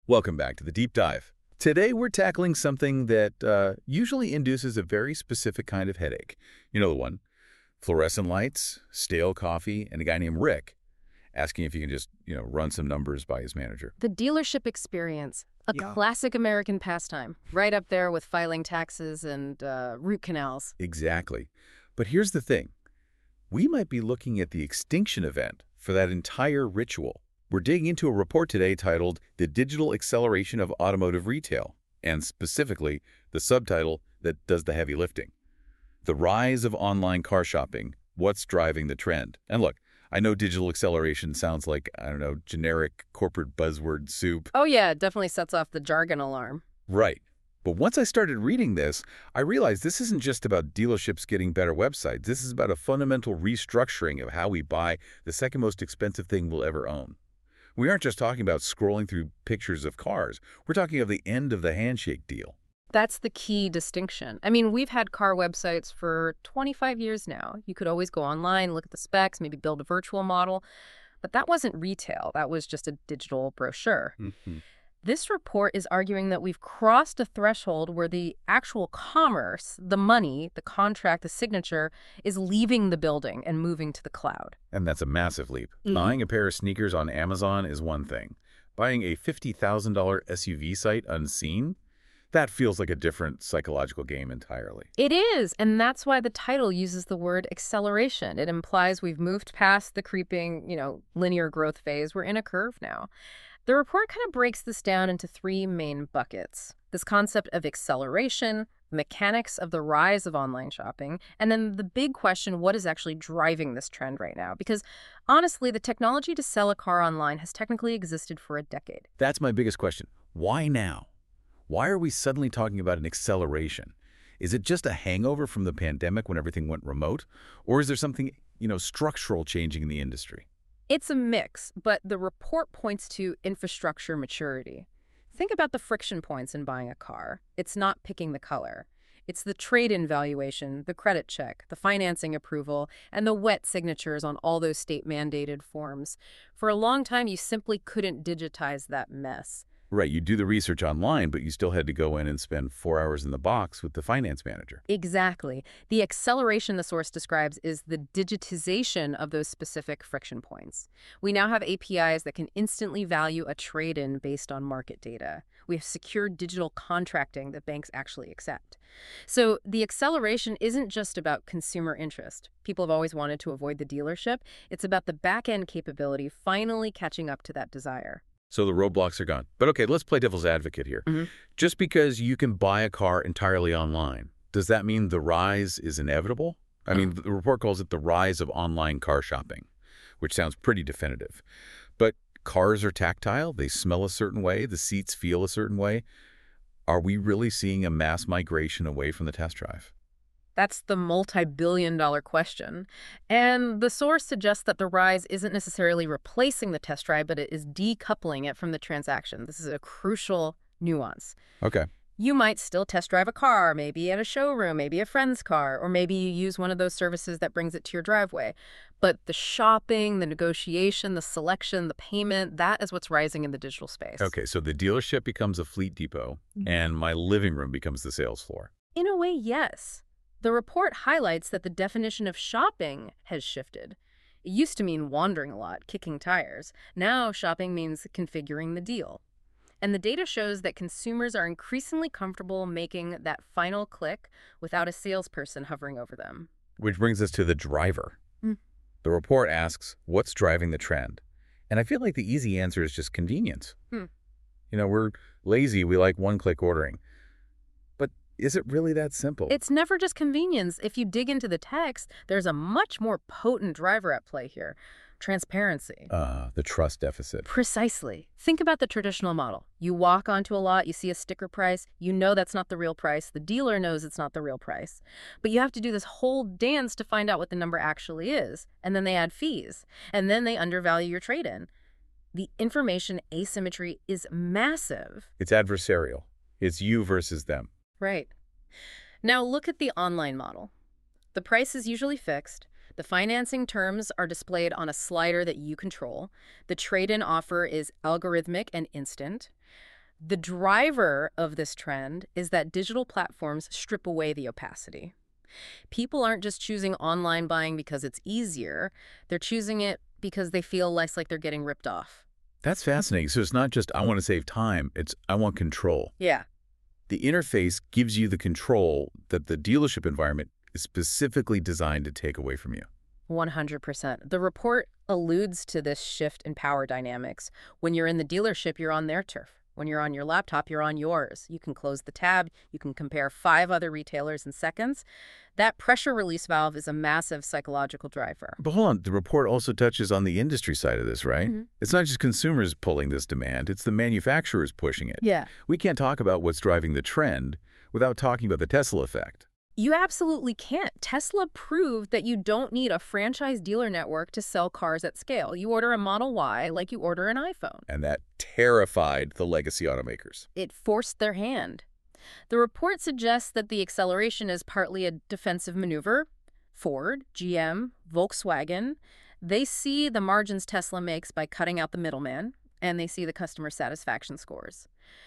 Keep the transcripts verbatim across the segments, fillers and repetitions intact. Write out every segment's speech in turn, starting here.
Welcome back to the Deep Dive. Today we're tackling something that uh, usually induces a very specific kind of headache. You know the one. Fluorescent lights, stale coffee, and a guy named Rick asking if you can just, you know, run some numbers by his manager. The dealership experience, a Yeah. classic American pastime, right up there with filing taxes and uh, root canals. Exactly. But here's the thing. We might be looking at the extinction event for that entire ritual. We're digging into a report today titled The Digital Acceleration of Automotive Retail, and specifically the subtitle that does the heavy lifting. The Rise of Online Car Shopping, What's Driving the Trend. And look, I know digital acceleration sounds like, I don't know, generic corporate buzzword soup. Oh yeah, it definitely sets off the jargon alarm. Right. But once I started reading this, I realized this isn't just about dealerships getting better websites. This is about a fundamental restructuring of how we buy the second most expensive thing we'll ever own. We aren't just talking about scrolling through pictures of cars. We're talking of the end of the handshake deal. That's the key distinction. I mean, we've had car websites for twenty-five years now. You could always go online, look at the specs, maybe build a virtual model. But that wasn't retail. That was just a digital brochure. Mm-hmm. This report is arguing that we've crossed a threshold where the actual commerce, the money, the contract, the signature, is leaving the building and moving to the cloud. And that's a massive leap. Mhm. Buying a pair of sneakers on Amazon is one thing. Buying a fifty thousand dollar S U V site unseen? That feels like a different psychological game entirely. It is, and that's why the title uses the word acceleration. It implies we've moved past the creeping, you know, linear growth phase. We're in a curve now. The report kind of breaks this down into three main buckets. This concept of acceleration, mechanics of the rise of online shopping, and then the big question, what is actually driving this trend right now? Because honestly, the technology to sell a car online has technically existed for a decade. That's my biggest question. Why now? Why are we suddenly talking about an acceleration? Is it just a hangover from the pandemic when everything went remote? Or is there something, you know, structural changing in the industry? It's a mix, but the report points to infrastructure maturity. Think about the friction points in buying a car. It's not picking the color. It's the trade-in valuation, the credit check, the financing approval, and the wet signatures on all those state-mandated forms. For a long time, you simply couldn't digitize that mess. Right, you do the research online, but you still had to go in and spend four hours in the box with the finance manager. Exactly. The acceleration the source describes is the digitization of those specific friction points. We now have A P Is that can instantly value a trade-in based on market data. We have secure digital contracting that banks actually accept. So the acceleration isn't just about consumer interest. People have always wanted to avoid the dealership. It's about the back-end capability finally catching up to that desire. So the roadblocks are gone. But okay, let's play devil's advocate here. Mhm. Just because you can buy a car entirely online, does that mean the rise is inevitable? I mean, the report calls it the rise of online car shopping, which sounds pretty definitive. But cars are tactile. They smell a certain way. The seats feel a certain way. Are we really seeing a mass migration away from the test drive? That's the multi-billion dollar question. And the source suggests that the rise isn't necessarily replacing the test drive, but it is decoupling it from the transaction. This is a crucial nuance. Okay. You might still test drive a car, maybe at a showroom, maybe a friend's car, or maybe you use one of those services that brings it to your driveway. But the shopping, the negotiation, the selection, the payment, that is what's rising in the digital space. Okay, so the dealership becomes a fleet depot, Mhm. and my living room becomes the sales floor. In a way, yes. The report highlights that the definition of shopping has shifted. It used to mean wandering a lot, kicking tires. Now shopping means configuring the deal. And the data shows that consumers are increasingly comfortable making that final click without a salesperson hovering over them. Which brings us to the driver. Mm. The report asks, what's driving the trend? And I feel like the easy answer is just convenience. Hmm. You know, we're lazy. We like one-click ordering. But is it really that simple? It's never just convenience. If you dig into the text, there's a much more potent driver at play here. Transparency. Uh, the trust deficit. Precisely. Think about the traditional model. You walk onto a lot, you see a sticker price, you know that's not the real price, the dealer knows it's not the real price. But you have to do this whole dance to find out what the number actually is, and then they add fees, and then they undervalue your trade-in. The information asymmetry is massive. It's adversarial. It's you versus them. Right. Now look at the online model. The price is usually fixed. The financing terms are displayed on a slider that you control. The trade-in offer is algorithmic and instant. The driver of this trend is that digital platforms strip away the opacity. People aren't just choosing online buying because it's easier. They're choosing it because they feel less like they're getting ripped off. That's fascinating. So it's not just I want to save time, it's I want control. Yeah. The interface gives you the control that the dealership environment is specifically designed to take away from you. one hundred percent. The report alludes to this shift in power dynamics. When you're in the dealership, you're on their turf. When you're on your laptop, you're on yours. You can close the tab. You can compare five other retailers in seconds. That pressure release valve is a massive psychological driver. But hold on, the report also touches on the industry side of this, right? Mm-hmm. It's not just consumers pulling this demand, it's the manufacturers pushing it. Yeah. We can't talk about what's driving the trend without talking about the Tesla effect. You absolutely can't. Tesla proved that you don't need a franchise dealer network to sell cars at scale. You order a Model Y like you order an iPhone. And that terrified the legacy automakers. It forced their hand. The report suggests that the acceleration is partly a defensive maneuver. Ford, G M, Volkswagen, they see the margins Tesla makes by cutting out the middleman, and they see the customer satisfaction scores.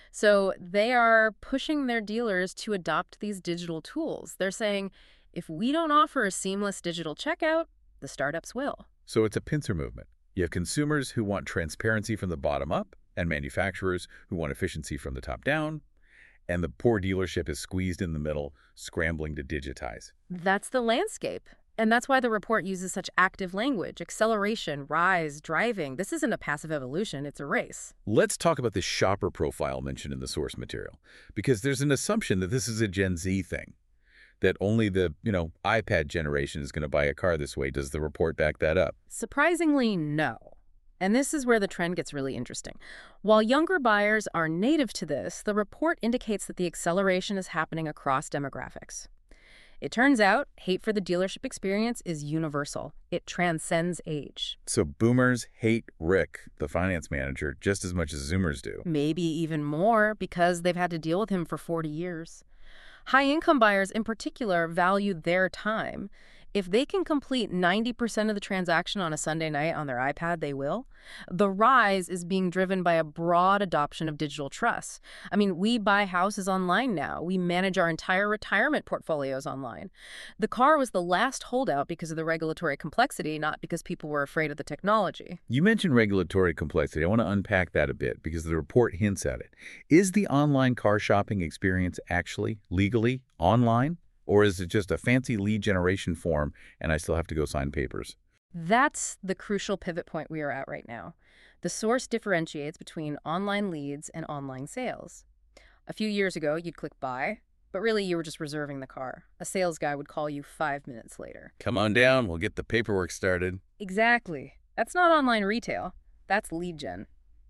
So they are pushing their dealers to adopt these digital tools. They're saying, if we don't offer a seamless digital checkout, the startups will. So it's a pincer movement. You have consumers who want transparency from the bottom up and manufacturers who want efficiency from the top down. And the poor dealership is squeezed in the middle, scrambling to digitize. That's the landscape. And that's why the report uses such active language: acceleration, rise, driving. This isn't a passive evolution, it's a race. Let's talk about this shopper profile mentioned in the source material, because there's an assumption that this is a Gen Z thing, that only the, you know, iPad generation is going to buy a car this way. Does the report back that up? Surprisingly, no. And this is where the trend gets really interesting. While younger buyers are native to this, the report indicates that the acceleration is happening across demographics. It turns out hate for the dealership experience is universal. It transcends age. So boomers hate Rick, the finance manager, just as much as Zoomers do. Maybe even more, because they've had to deal with him for forty years. High-income buyers in particular value their time. If they can complete ninety percent of the transaction on a Sunday night on their iPad, they will. The rise is being driven by a broad adoption of digital trusts. I mean, we buy houses online now. We manage our entire retirement portfolios online. The car was the last holdout because of the regulatory complexity, not because people were afraid of the technology. You mentioned regulatory complexity. I want to unpack that a bit because the report hints at it. Is the online car shopping experience actually legally online? Or is it just a fancy lead generation form and I still have to go sign papers? That's the crucial pivot point we are at right now. The source differentiates between online leads and online sales. A few years ago, you'd click buy, but really you were just reserving the car. A sales guy would call you five minutes later. Come on down, we'll get the paperwork started. Exactly. That's not online retail. That's lead gen.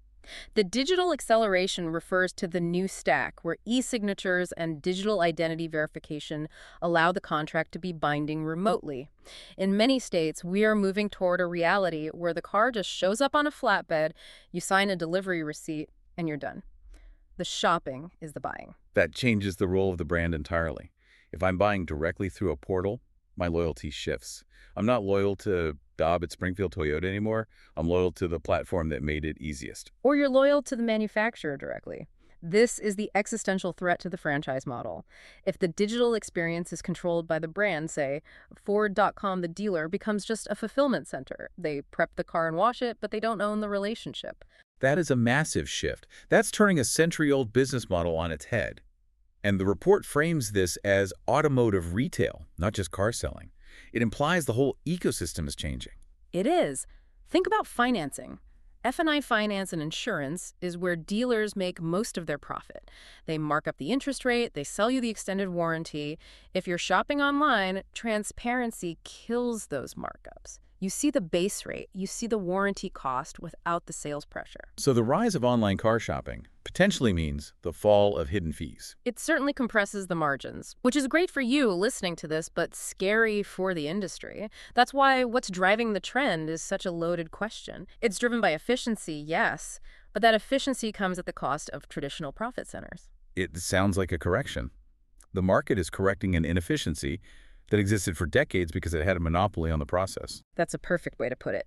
The digital acceleration refers to the new stack where e-signatures and digital identity verification allow the contract to be binding remotely. In many states, we are moving toward a reality where the car just shows up on a flatbed, you sign a delivery receipt, and you're done. The shopping is the buying. That changes the role of the brand entirely. If I'm buying directly through a portal, my loyalty shifts. I'm not loyal to Dobb at Springfield Toyota anymore. I'm loyal to the platform that made it easiest. Or you're loyal to the manufacturer directly. This is the existential threat to the franchise model. If the digital experience is controlled by the brand, say, Ford dot com, the dealer, becomes just a fulfillment center. They prep the car and wash it, but they don't own the relationship. That is a massive shift. That's turning a century-old business model on its head. And the report frames this as automotive retail, not just car selling. It implies the whole ecosystem is changing. It is. Think about financing. F and I finance and insurance is where dealers make most of their profit. They mark up the interest rate, they sell you the extended warranty. If you're shopping online, transparency kills those markups. You see the base rate, you see the warranty cost without the sales pressure. So the rise of online car shopping potentially means the fall of hidden fees. It certainly compresses the margins, which is great for you listening to this, but scary for the industry. That's why what's driving the trend is such a loaded question. It's driven by efficiency, yes, but that efficiency comes at the cost of traditional profit centers. It sounds like a correction. The market is correcting an inefficiency that existed for decades because it had a monopoly on the process. That's a perfect way to put it.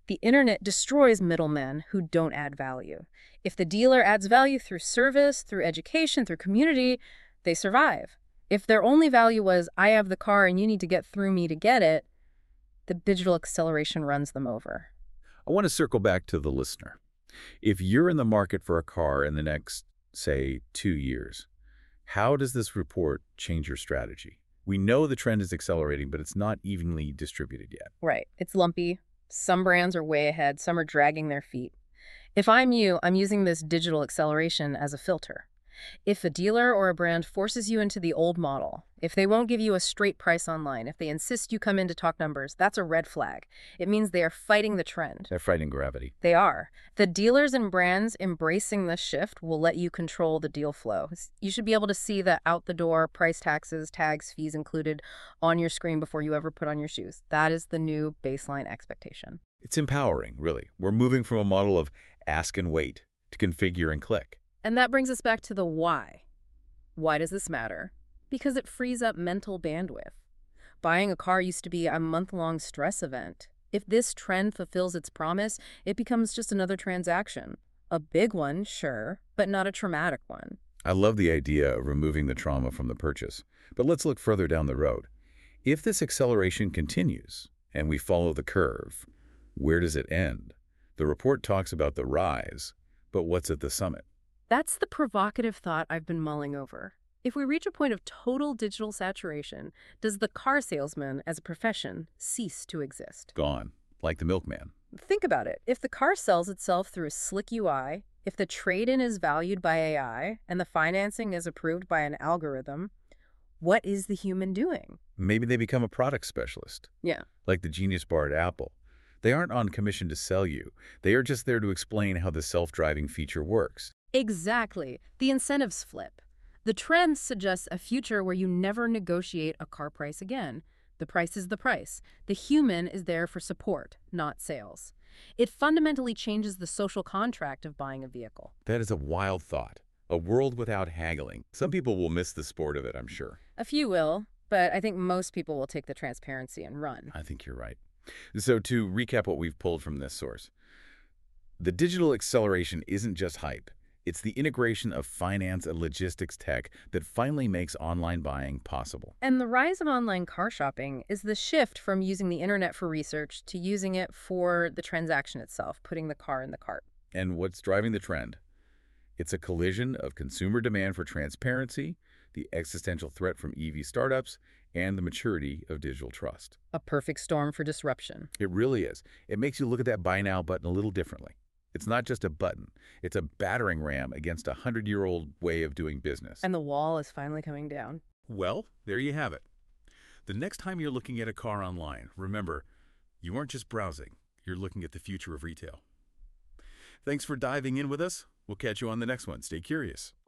The internet destroys middlemen who don't add value. If the dealer adds value through service, through education, through community, they survive. If their only value was, I have the car and you need to get through me to get it, the digital acceleration runs them over. I want to circle back to the listener. If you're in the market for a car in the next, say, two years, how does this report change your strategy? We know the trend is accelerating, but it's not evenly distributed yet. Right. It's lumpy. Some brands are way ahead. Some are dragging their feet. If I'm you, I'm using this digital acceleration as a filter. If a dealer or a brand forces you into the old model, if they won't give you a straight price online, if they insist you come in to talk numbers, that's a red flag. It means they are fighting the trend. They're fighting gravity. They are. The dealers and brands embracing this shift will let you control the deal flow. You should be able to see the out-the-door price, taxes, tags, fees included on your screen before you ever put on your shoes. That is the new baseline expectation. It's empowering, really. We're moving from a model of ask and wait to configure and click. And that brings us back to the why. Why does this matter? Because it frees up mental bandwidth. Buying a car used to be a month-long stress event. If this trend fulfills its promise, it becomes just another transaction. A big one, sure, but not a traumatic one. I love the idea of removing the trauma from the purchase. But let's look further down the road. If this acceleration continues and we follow the curve, where does it end? The report talks about the rise, but what's at the summit? That's the provocative thought I've been mulling over. If we reach a point of total digital saturation, does the car salesman as a profession cease to exist? Gone, like the milkman. Think about it. If the car sells itself through a slick U I, if the trade-in is valued by A I, and the financing is approved by an algorithm, what is the human doing? Maybe they become a product specialist. Yeah. Like the Genius Bar at Apple. They aren't on commission to sell you. They are just there to explain how the self-driving feature works. Exactly. The incentives flip. The trend suggests a future where you never negotiate a car price again. The price is the price. The human is there for support, not sales. It fundamentally changes the social contract of buying a vehicle. That is a wild thought. A world without haggling. Some people will miss the sport of it, I'm sure. A few will, but I think most people will take the transparency and run. I think you're right. So to recap what we've pulled from this source, the digital acceleration isn't just hype. It's the integration of finance and logistics tech that finally makes online buying possible. And the rise of online car shopping is the shift from using the internet for research to using it for the transaction itself, putting the car in the cart. And what's driving the trend? It's a collision of consumer demand for transparency, the existential threat from E V startups, and the maturity of digital trust. A perfect storm for disruption. It really is. It makes you look at that buy now button a little differently. It's not just a button. It's a battering ram against a hundred-year-old way of doing business. And the wall is finally coming down. Well, there you have it. The next time you're looking at a car online, remember, you aren't just browsing. You're looking at the future of retail. Thanks for diving in with us. We'll catch you on the next one. Stay curious.